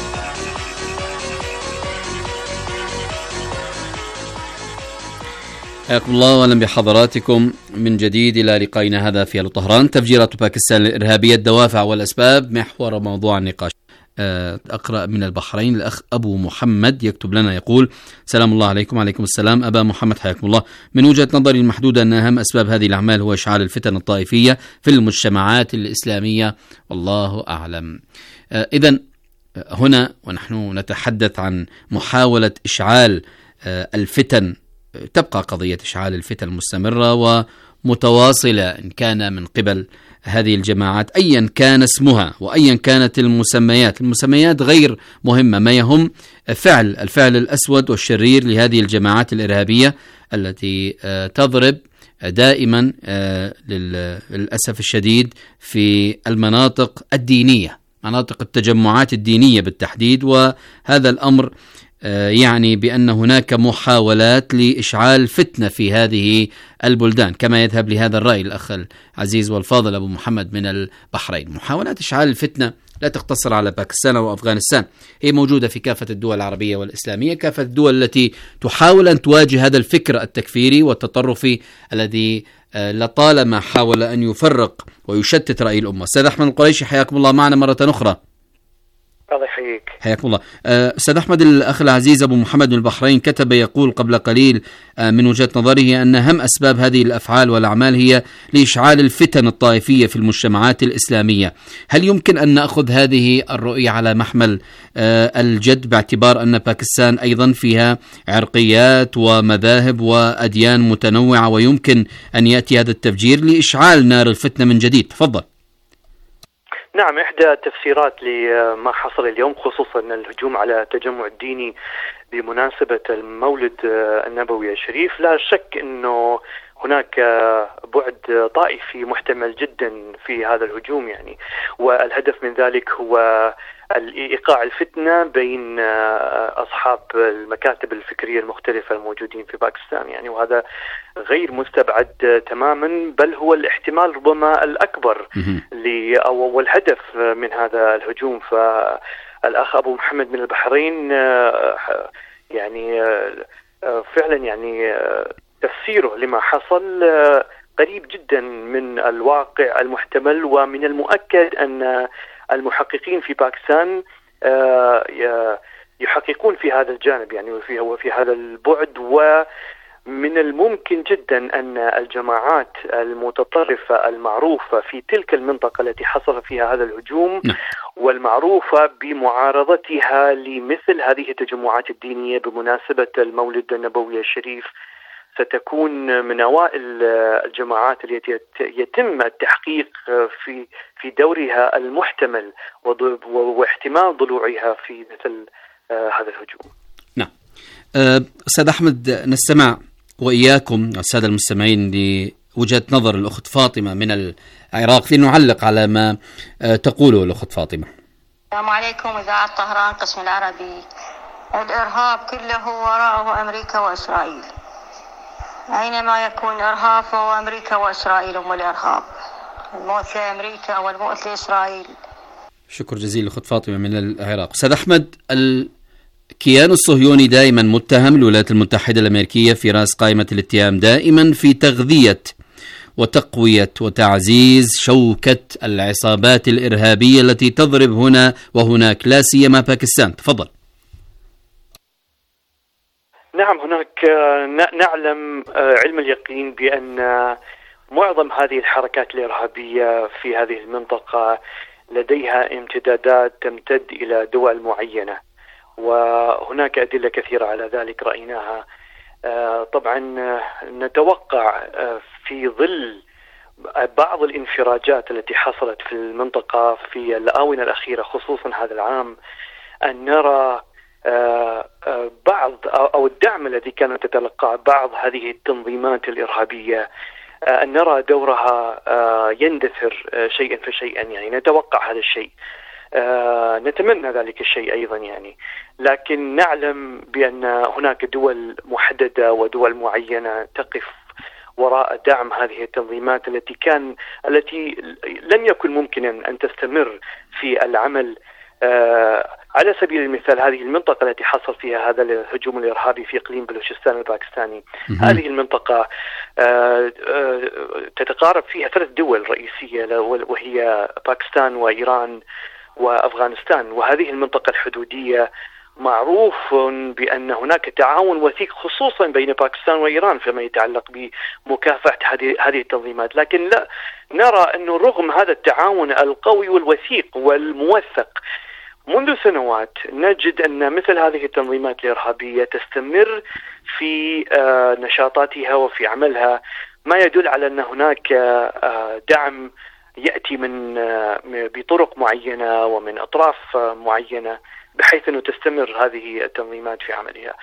حياكم الله واهلا بحضراتكم من جديد الى لقائنا هذا في طهران. تفجيرات باكستان الارهابيه، الدوافع والاسباب محور موضوع النقاش. اقرا من البحرين الاخ ابو محمد يكتب لنا يقول: سلام الله عليكم. وعليكم السلام ابا محمد، حياكم الله. من وجهه نظري المحدوده ان اهم اسباب هذه الاعمال هو اشعال الفتن الطائفيه في المجتمعات الاسلاميه، والله اعلم. اذا هنا ونحن نتحدث عن محاوله اشعال الفتن، تبقى قضية إشعال الفتن مستمرة ومتواصلة إن كان من قبل هذه الجماعات أيا كان اسمها وأيا كانت المسميات غير مهمة. ما يهم الفعل الأسود والشرير لهذه الجماعات الإرهابية التي تضرب دائما للأسف الشديد في المناطق الدينية، مناطق التجمعات الدينية بالتحديد. وهذا الأمر يعني بأن هناك محاولات لإشعال فتنة في هذه البلدان، كما يذهب لهذا الرأي الأخ العزيز والفاضل أبو محمد من البحرين. محاولات إشعال الفتنة لا تقتصر على باكستان وأفغانستان، هي موجودة في كافة الدول العربية والإسلامية، كافة الدول التي تحاول أن تواجه هذا الفكر التكفيري والتطرفي الذي لطالما حاول أن يفرق ويشتت رأي الأمة. أستاذ أحمد القريشي، حياكم الله معنا مرة أخرى. الله يحييك. حياكم الله. أستاذ أحمد، الأخ العزيز أبو محمد من البحرين كتب يقول قبل قليل من وجهة نظره أن أهم أسباب هذه الأفعال والأعمال هي لإشعال الفتن الطائفية في المجتمعات الإسلامية. هل يمكن أن نأخذ هذه الرؤية على محمل الجد، باعتبار أن باكستان أيضا فيها عرقيات ومذاهب وأديان متنوعة، ويمكن أن يأتي هذا التفجير لإشعال نار الفتنة من جديد؟ تفضل. نعم، إحدى التفسيرات لما حصل اليوم، خصوصا الهجوم على التجمع الديني بمناسبة المولد النبوي الشريف، لا شك أنه هناك بعد طائفي محتمل جدا في هذا الهجوم يعني، والهدف من ذلك هو إيقاع الفتنة بين أصحاب المكاتب الفكرية المختلفة الموجودين في باكستان يعني، وهذا غير مستبعد تماما، بل هو الاحتمال ربما الأكبر والهدف من هذا الهجوم. فالأخ أبو محمد من البحرين يعني فعلا يعني تفسيره لما حصل قريب جدا من الواقع المحتمل، ومن المؤكد أن المحققين في باكستان يحققون في هذا الجانب يعني وفي هذا البعد. ومن الممكن جدا أن الجماعات المتطرفة المعروفة في تلك المنطقة التي حصل فيها هذا الهجوم والمعروفة بمعارضتها لمثل هذه التجمعات الدينية بمناسبة المولد النبوي الشريف ستكون من أوائل الجماعات التي يتم التحقيق في دورها المحتمل واحتمال ضلوعها في مثل هذا الهجوم. نعم. أستاذ أحمد، نستمع وإياكم السادة المستمعين لوجهة نظر الأخت فاطمة من العراق لنعلق على ما تقوله الأخت فاطمة. السلام عليكم. إذاعة طهران قسم العربي. الإرهاب كله وراءه أمريكا وإسرائيل، أينما يكون إرهاب فهو أمريكا وإسرائيل هم الإرهاب، الموت لأمريكا والموت لإسرائيل. شكر جزيل أخت فاطمة من العراق. أستاذ أحمد، الكيان الصهيوني دائما متهم الولايات المتحدة الأمريكية في رأس قائمة الاتهام دائما في تغذية وتقوية وتعزيز شوكة العصابات الإرهابية التي تضرب هنا وهناك، لا سيما باكستان. تفضل. نعم، هناك نعلم علم اليقين بأن معظم هذه الحركات الإرهابية في هذه المنطقة لديها امتدادات تمتد إلى دول معينة، وهناك أدلة كثيرة على ذلك رأيناها طبعا نتوقع في ظل بعض الانفراجات التي حصلت في المنطقة في الآونة الأخيرة خصوصا هذا العام أن نرى بعض أو الدعم الذي كانت تتلقى بعض هذه التنظيمات الإرهابية أن نرى دورها يندثر شيئا فشيئا. يعني نتوقع هذا الشيء، نتمنى ذلك الشيء أيضا يعني، لكن نعلم بأن هناك دول محددة ودول معينة تقف وراء دعم هذه التنظيمات التي لن يكن ممكنا أن تستمر في العمل. على سبيل المثال هذه المنطقة التي حصل فيها هذا الهجوم الإرهابي في إقليم بلوشستان الباكستاني، هذه المنطقة تتقارب فيها 3 دول رئيسية وهي باكستان وإيران وأفغانستان، وهذه المنطقة الحدودية معروف بأن هناك تعاون وثيق خصوصا بين باكستان وإيران فيما يتعلق بمكافحة هذه التنظيمات. لكن لا نرى أنه رغم هذا التعاون القوي والوثيق والموثق منذ سنوات نجد أن مثل هذه التنظيمات الإرهابية تستمر في نشاطاتها وفي عملها، ما يدل على أن هناك دعم يأتي بطرق معينة ومن أطراف معينة بحيث أنه تستمر هذه التنظيمات في عملها.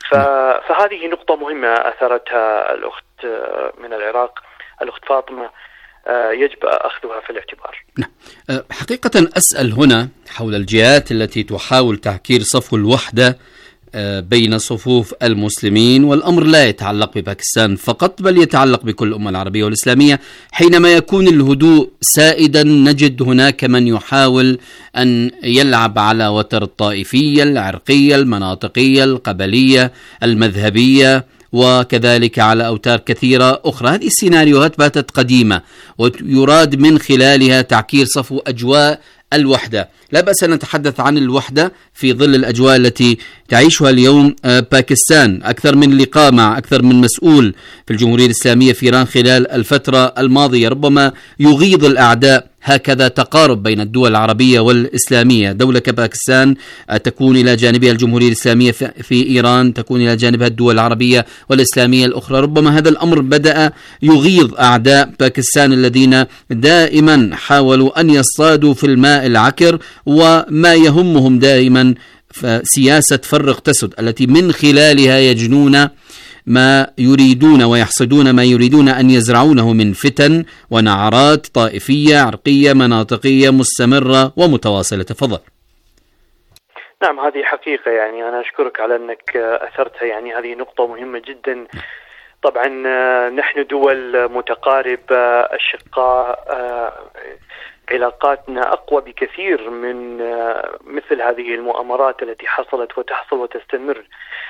فهذه نقطة مهمة أثرتها الأخت من العراق، الأخت فاطمة، يجب أخذها في الاعتبار. حقيقة أسأل هنا حول الجهات التي تحاول تعكير صفو الوحدة بين صفوف المسلمين، والأمر لا يتعلق بباكستان فقط بل يتعلق بكل الأمة العربية والإسلامية. حينما يكون الهدوء سائدا نجد هناك من يحاول أن يلعب على وتر الطائفية، العرقية، المناطقية، القبلية، المذهبية، وكذلك على أوتار كثيرة أخرى. هذه السيناريوهات باتت قديمة ويراد من خلالها تعكير صفو أجواء الوحدة. لا بأس أن نتحدث عن الوحدة في ظل الأجواء التي تعيشها اليوم باكستان. أكثر من لقاء مع أكثر من مسؤول في الجمهورية الإسلامية في إيران خلال الفترة الماضية ربما يغيظ الأعداء هكذا تقارب بين الدول العربية والإسلامية. دولة كباكستان تكون إلى جانبها الجمهورية الإسلامية في إيران، تكون إلى جانبها الدول العربية والإسلامية الأخرى. ربما هذا الأمر بدأ يغيظ أعداء باكستان الذين دائما حاولوا أن يصطادوا في الماء العكر، وما يهمهم دائما سياسة فرق تسد التي من خلالها يجنون ما يريدون ويحصدون ما يريدون أن يزرعونه من فتن ونعرات طائفية عرقية مناطقية مستمرة ومتواصلة. تفضل. نعم، هذه حقيقة. يعني أنا أشكرك على أنك أثرتها، يعني هذه نقطة مهمة جدا. طبعا نحن دول متقاربة أشقاء، علاقاتنا أقوى بكثير من مثل هذه المؤامرات التي حصلت وتحصل وتستمر،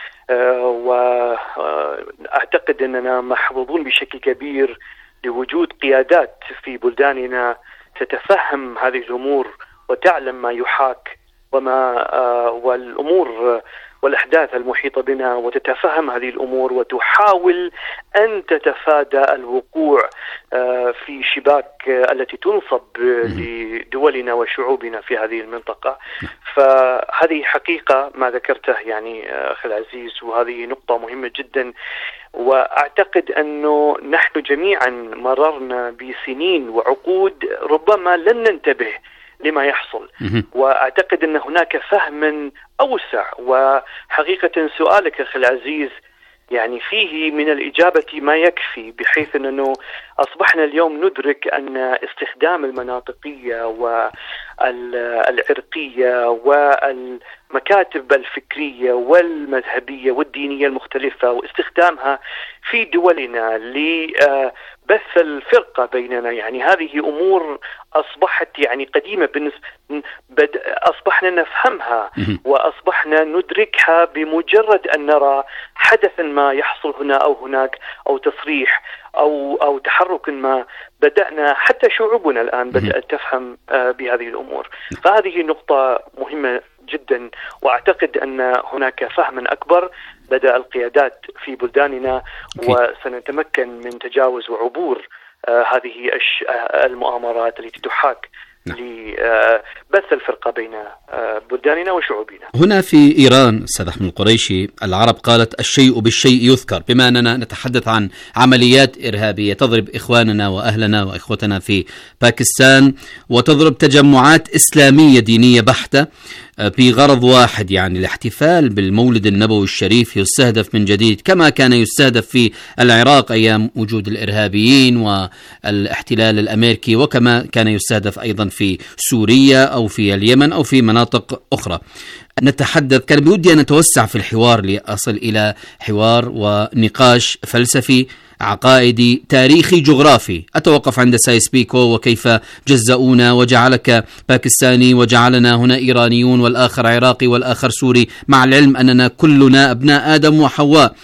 وأعتقد أننا محظوظون بشكل كبير لوجود قيادات في بلداننا تتفهم هذه الأمور وتعلم ما يحاك والأمور والأحداث المحيطة بنا، وتتفهم هذه الأمور وتحاول أن تتفادى الوقوع في شباك التي تنصب لدولنا وشعوبنا في هذه المنطقة. فهذه حقيقة ما ذكرته يعني أخي العزيز، وهذه نقطة مهمة جدا. وأعتقد أنه نحن جميعا مررنا بسنين وعقود ربما لن ننتبه لما يحصل، وأعتقد أن هناك فهم أوسع. وحقيقة سؤالك أخي العزيز يعني فيه من الإجابة ما يكفي، بحيث أنه أصبحنا اليوم ندرك أن استخدام المناطقية والعرقية والمكاتب الفكرية والمذهبية والدينية المختلفة واستخدامها في دولنا لبث الفرقة بيننا، يعني هذه أمور أصبحت يعني قديمة أصبحنا نفهمها وأصبحنا ندركها بمجرد أن نرى حدثا ما يحصل هنا أو هناك أو تصريح أو تحرك ما، بدأنا حتى شعوبنا الآن بدأت تفهم بهذه الأمور. فهذه نقطة مهمة جدا، وأعتقد أن هناك فهم أكبر بدأ القيادات في بلداننا، وسنتمكن من تجاوز وعبور هذه المؤامرات التي تحاك لبث الفرقة بين بلداننا وشعوبنا. هنا في إيران أستاذ أحمد القريشي العرب قالت الشيء بالشيء يذكر، بما أننا نتحدث عن عمليات إرهابية تضرب إخواننا وأهلنا وإخوتنا في باكستان، وتضرب تجمعات إسلامية دينية بحتة بغرض واحد، يعني الاحتفال بالمولد النبوي الشريف يستهدف من جديد كما كان يستهدف في العراق أيام وجود الإرهابيين والاحتلال الأمريكي، وكما كان يستهدف أيضا في سوريا أو في اليمن أو في مناطق أخرى. نتحدث، كان بودي أن نتوسع في الحوار لأصل إلى حوار ونقاش فلسفي عقائدي تاريخي جغرافي. أتوقف عند سايس بيكو وكيف جزؤونا وجعلك باكستاني وجعلنا هنا إيرانيون والآخر عراقي والآخر سوري، مع العلم أننا كلنا أبناء آدم وحواء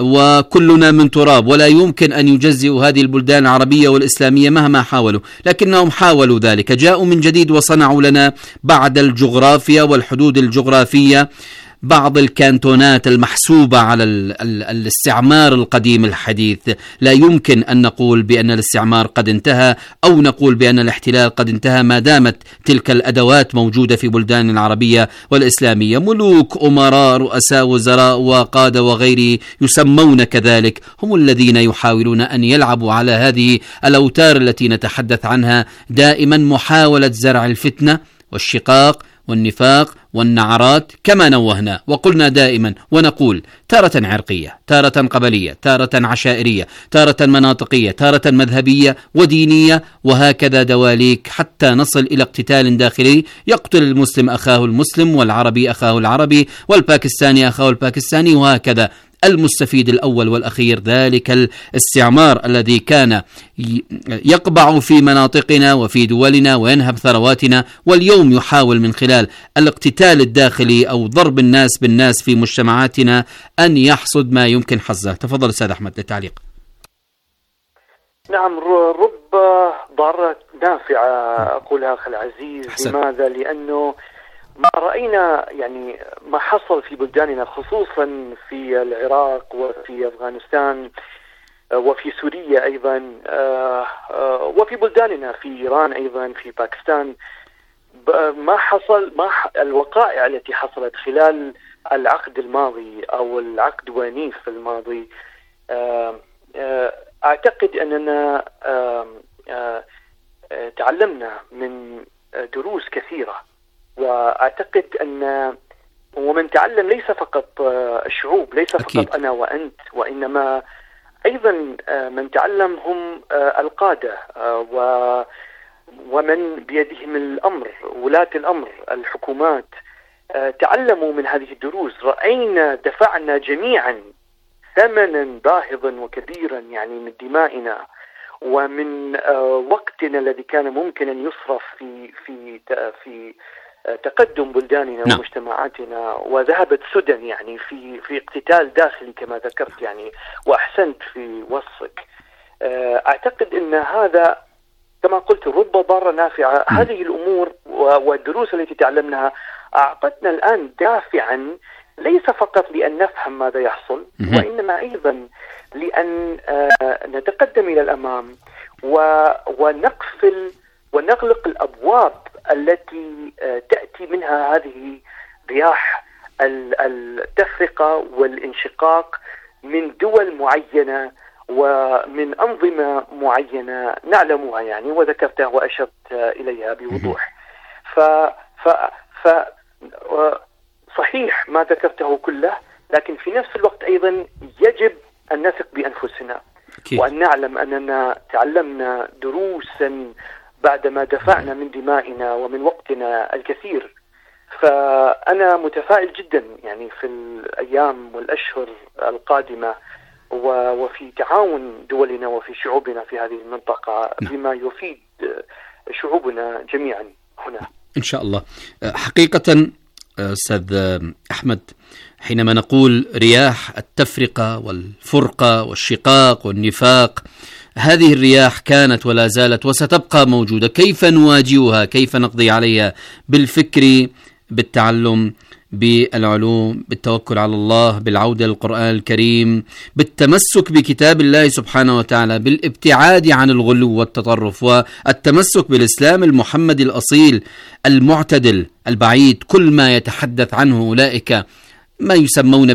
وكلنا من تراب، ولا يمكن أن يجزئوا هذه البلدان العربية والإسلامية مهما حاولوا، لكنهم حاولوا ذلك، جاءوا من جديد وصنعوا لنا بعد الجغرافيا والحدود الجغرافية بعض الكانتونات المحسوبة على الاستعمار القديم الحديث. لا يمكن أن نقول بأن الاستعمار قد انتهى أو نقول بأن الاحتلال قد انتهى ما دامت تلك الأدوات موجودة في بلدان العربية والإسلامية. ملوك، أمراء، رؤساء وزراء وقادة وغيره يسمون كذلك، هم الذين يحاولون أن يلعبوا على هذه الأوتار التي نتحدث عنها دائما، محاولة زرع الفتنة والشقاق والنفاق والنعرات، كما نوهنا وقلنا دائما ونقول، تارة عرقية، تارة قبلية، تارة عشائرية، تارة مناطقية، تارة مذهبية ودينية، وهكذا دواليك حتى نصل إلى اقتتال داخلي يقتل المسلم أخاه المسلم والعربي أخاه العربي والباكستاني أخاه الباكستاني، وهكذا. المستفيد الأول والأخير ذلك الاستعمار الذي كان يقبع في مناطقنا وفي دولنا وينهب ثرواتنا، واليوم يحاول من خلال الاقتتال الداخلي أو ضرب الناس بالناس في مجتمعاتنا أن يحصد ما يمكن حظه. تفضل أستاذ أحمد للتعليق. نعم، رب ضارة نافعة أقولها أخي العزيز. لماذا؟ لأنه ما رأينا يعني ما حصل في بلداننا، خصوصا في العراق وفي أفغانستان وفي سوريا أيضا، وفي بلداننا في إيران أيضا، في باكستان، ما حصل الوقائع التي حصلت خلال العقد الماضي أو العقد ونيف الماضي. أعتقد أننا تعلمنا من دروس كثيرة، وأعتقد أن ومن تعلم ليس فقط الشعوب، ليس فقط أكيد أنا وأنت، وإنما أيضا من تعلم هم القادة ومن بيدهم الأمر، ولاة الأمر، الحكومات، تعلموا من هذه الدروس. رأينا دفعنا جميعا ثمنا باهظا وكبيرا، يعني من دمائنا ومن وقتنا الذي كان ممكن أن يصرف في تقدم بلداننا ومجتمعاتنا، وذهبت سدى يعني في اقتتال داخلي كما ذكرت يعني، وأحسنت في وصفك. أعتقد أن هذا كما قلت رب ضارة نافعة. هذه الأمور والدروس التي تعلمناها أعطتنا الآن دافعا، ليس فقط لأن نفهم ماذا يحصل، وإنما أيضا لأن نتقدم إلى الأمام ونقفل ونغلق الأبواب التي تأتي منها هذه رياح التفرقة والانشقاق من دول معينة ومن أنظمة معينة نعلمها يعني، وذكرتها وأشرت إليها بوضوح. صحيح ما ذكرته كله، لكن في نفس الوقت أيضا يجب أن نثق بأنفسنا وأن نعلم أننا تعلمنا دروسا بعدما دفعنا من دمائنا ومن وقتنا الكثير. فأنا متفائل جدا يعني في الأيام والأشهر القادمة، وفي تعاون دولنا وفي شعوبنا في هذه المنطقة بما يفيد شعوبنا جميعا هنا إن شاء الله. حقيقة أستاذ أحمد، حينما نقول رياح التفرقة والفرقة والشقاق والنفاق، هذه الرياح كانت ولا زالت وستبقى موجودة. كيف نواجهها؟ كيف نقضي عليها؟ بالفكر، بالتعلم، بالعلوم، بالتوكل على الله، بالعودة للقرآن الكريم، بالتمسك بكتاب الله سبحانه وتعالى، بالابتعاد عن الغلو والتطرف، والتمسك بالإسلام المحمدي الأصيل المعتدل البعيد كل ما يتحدث عنه أولئك ما يسمون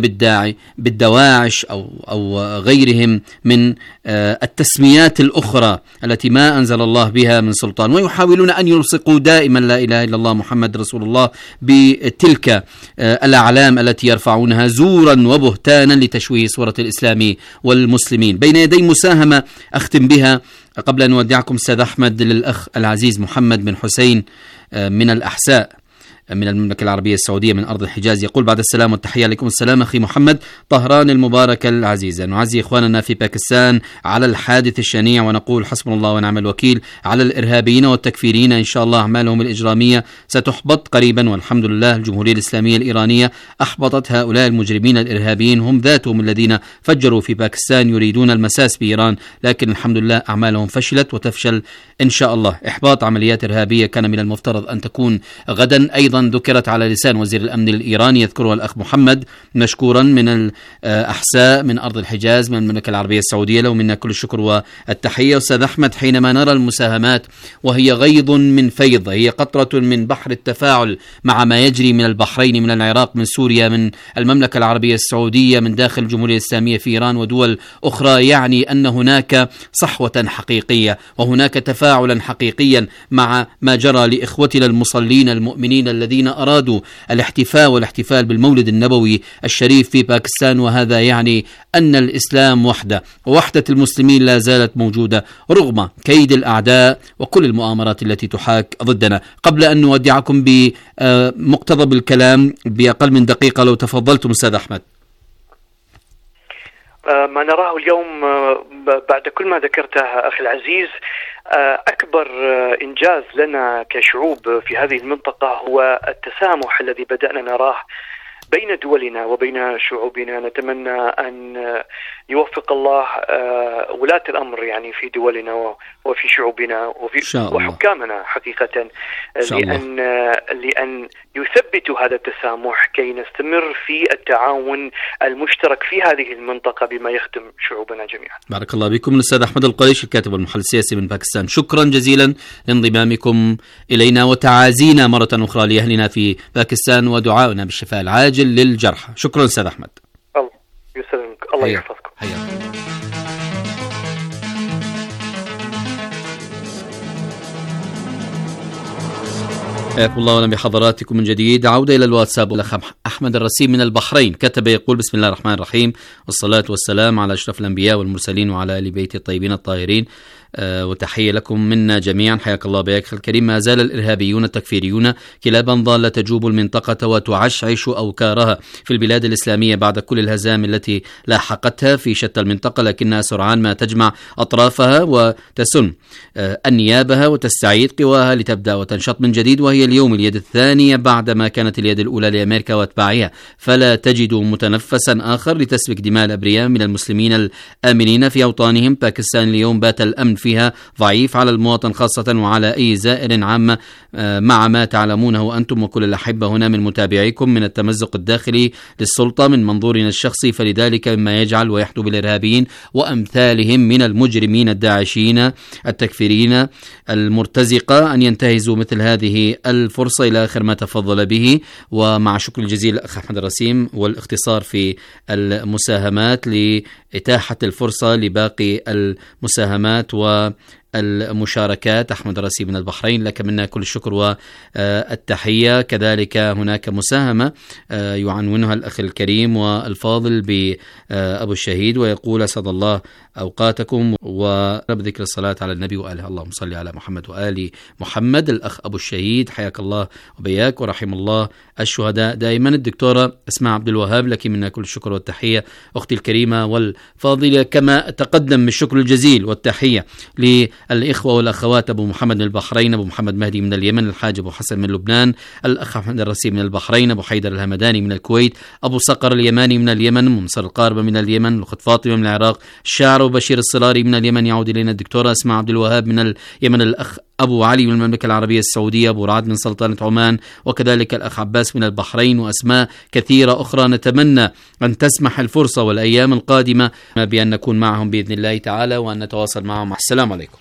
بالدواعش أو غيرهم من التسميات الأخرى التي ما أنزل الله بها من سلطان، ويحاولون أن يلصقوا دائما لا إله إلا الله محمد رسول الله بتلك الأعلام التي يرفعونها زورا وبهتانا لتشويه صورة الإسلام والمسلمين. بين يدي مساهمة أختم بها قبل أن أودعكم أستاذ أحمد للأخ العزيز محمد بن حسين من الأحساء من المملكة العربية السعودية من أرض الحجاز. يقول: بعد السلام والتحية عليكم السلام أخي محمد طهران المباركة العزيزة، نعزي إخواننا في باكستان على الحادث الشنيع ونقول حسبنا الله ونعم الوكيل على الإرهابيين والتكفيرين، إن شاء الله أعمالهم الإجرامية ستحبط قريبا، والحمد لله الجمهورية الإسلامية الإيرانية أحبطت هؤلاء المجرمين الإرهابيين، هم ذاتهم الذين فجروا في باكستان يريدون المساس بإيران، لكن الحمد لله أعمالهم فشلت وتفشل إن شاء الله. إحباط عمليات إرهابية كان من المفترض أن تكون غدا، أيضا ذكرت على لسان وزير الأمن الإيراني يذكرها الأخ محمد مشكورا من الأحساء من أرض الحجاز من المملكة العربية السعودية، له منا كل الشكر والتحية. أستاذ أحمد، حينما نرى المساهمات وهي غيض من فيض، هي قطرة من بحر التفاعل مع ما يجري من البحرين، من العراق، من سوريا، من المملكة العربية السعودية، من داخل الجمهورية الإسلامية في إيران ودول أخرى، يعني أن هناك صحوة حقيقية وهناك تفاعلا حقيقيا مع ما جرى لإخوتنا المصلين المؤمنين الذين أرادوا والاحتفال بالمولد النبوي الشريف في باكستان، وهذا يعني أن الإسلام ووحدة المسلمين لا زالت موجودة رغم كيد الأعداء وكل المؤامرات التي تحاك ضدنا. قبل أن نودعكم بمقتضب الكلام بأقل من دقيقة لو تفضلتم أستاذ أحمد. ما نراه اليوم بعد كل ما ذكرته أخي العزيز، أكبر إنجاز لنا كشعوب في هذه المنطقة هو التسامح الذي بدأنا نراه بين دولنا وبين شعوبنا. نتمنى أن يوفق الله ولاة الأمر يعني في دولنا وفي شعوبنا وحكامنا حقيقة لأن يثبتوا هذا التسامح كي نستمر في التعاون المشترك في هذه المنطقة بما يخدم شعوبنا جميعا. بارك الله بكم. الأستاذ أحمد القريش الكاتب والمحلل السياسي من باكستان، شكرا جزيلا لانضمامكم إلينا وتعازينا مرة أخرى لأهلنا في باكستان ودعائنا بالشفاء العاجل للجرحى. شكرا أستاذ أحمد. الله يسلمك، الله يحفظكم. حياكم الله وأهلا بحضراتكم من جديد. عودة إلى الواتساب. الأخ أحمد الرسيم من البحرين كتب يقول: بسم الله الرحمن الرحيم، والصلاة والسلام على أشرف الأنبياء والمرسلين وعلى آل بيت الطيبين الطاهرين، وتحية لكم منا جميعا. حياك الله بك الكريم. ما زال الإرهابيون التكفيريون كلابا ضالة تجوب المنطقة وتعشعش أوكارها في البلاد الإسلامية بعد كل الهزائم التي لاحقتها في شتى المنطقة، لكنها سرعان ما تجمع أطرافها وتسن أنيابها وتستعيد قواها لتبدأ وتنشط من جديد، وهي اليوم اليد الثانية بعدما كانت اليد الأولى لأمريكا واتباعها، فلا تجد متنفسا آخر لتسفك دماء الأبرياء من المسلمين الآمنين في أوطانهم. باكستان اليوم بات الأمن فيها ضعيف على المواطن خاصة وعلى أي زائر عامة، مع ما تعلمونه أنتم وكل الأحبة هنا من متابعيكم من التمزق الداخلي للسلطة من منظورنا الشخصي، فلذلك مما يجعل ويحدو بالإرهابيين وأمثالهم من المجرمين الداعشيين التكفيرين المرتزقة أن ينتهزوا مثل هذه الفرصة إلى آخر ما تفضل به. ومع شكر الجزيل الأخ أحمد الرسيم والاختصار في المساهمات لإتاحة الفرصة لباقي المساهمات والمشاركات. أحمد الرسيم من البحرين، لك منا كل الشكر والتحية. كذلك هناك مساهمة يعنونها الأخ الكريم والفاضل بأبو الشهيد ويقول: أسعد الله أوقاتكم وبذكر الصلاة على النبي وآله، اللهم صل على محمد وآل محمد. الأخ أبو الشهيد حياك الله وبياك ورحم الله الشهداء دائما. الدكتورة اسماء عبد الوهاب، لك منا كل الشكر والتحية أختي الكريمة والفاضلة، كما تقدم بالشكر الجزيل والتحية للإخوة والأخوات أبو محمد من البحرين، أبو محمد مهدي من اليمن، الحاج أبو حسن من لبنان، الأخ أحمد الرسيم من البحرين، أبو حيدر الهمداني من الكويت، أبو صقر اليماني من اليمن، ممصر القاربة من اليمن، الأخت فاطمة من العراق، الشاعر وبشير الصلاري من اليمن. يعود إلينا الدكتورة اسماء عبد الوهاب من اليمن، الأخ أبو علي من المملكة العربية السعودية، أبو رعد من سلطنة عمان، وكذلك الأخ عباس من البحرين، وأسماء كثيرة أخرى. نتمنى أن تسمح الفرصة والأيام القادمة بأن نكون معهم بإذن الله تعالى وأن نتواصل معهم. السلام عليكم.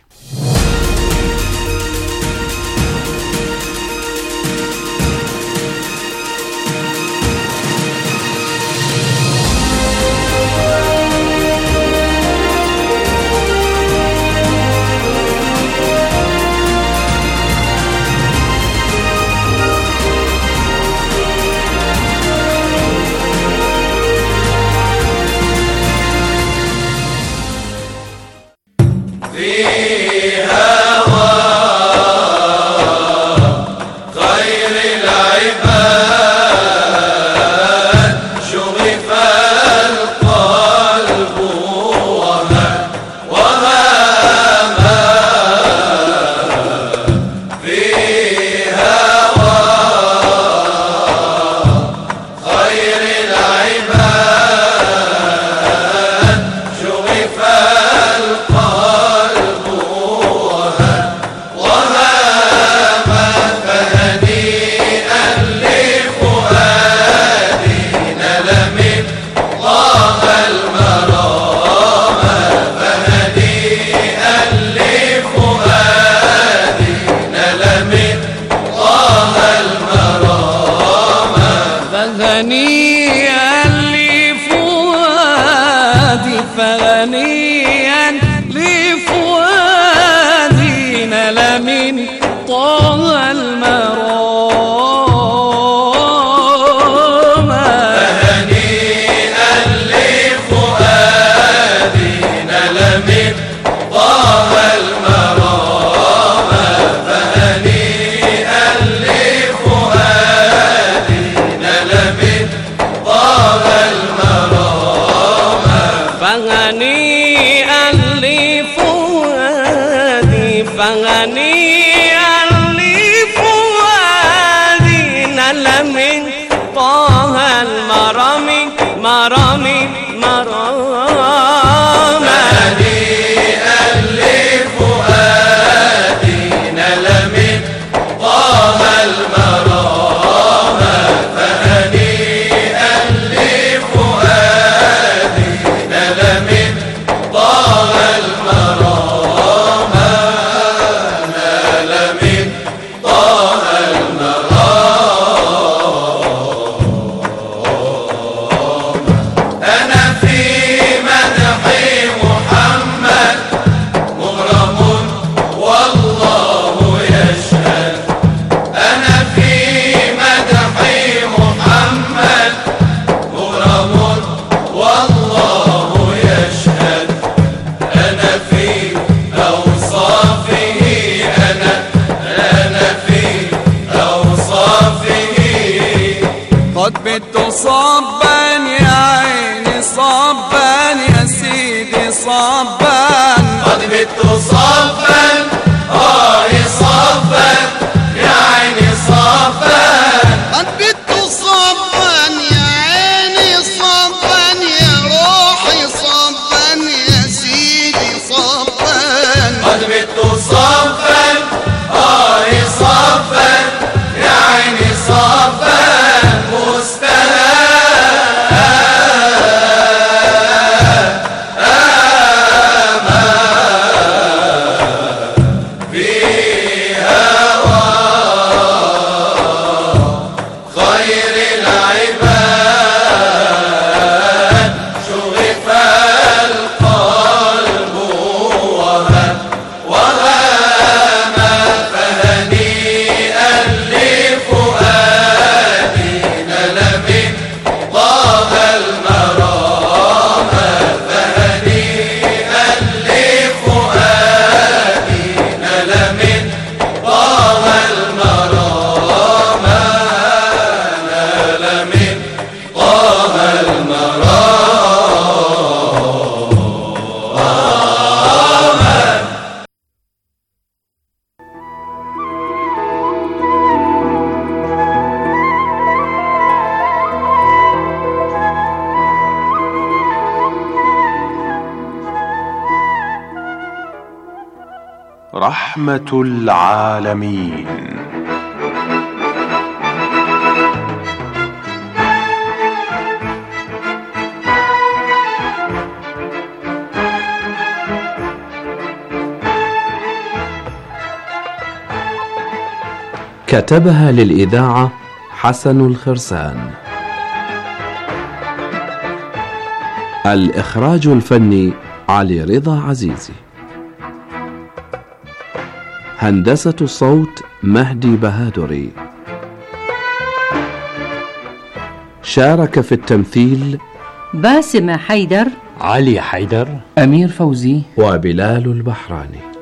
أنا رحمة العالمين. كتبها للإذاعة حسن الخرسان. الإخراج الفني علي رضا عزيزي. هندسة الصوت مهدي بهادري. شارك في التمثيل باسم حيدر، علي حيدر، أمير فوزي وبلال البحراني.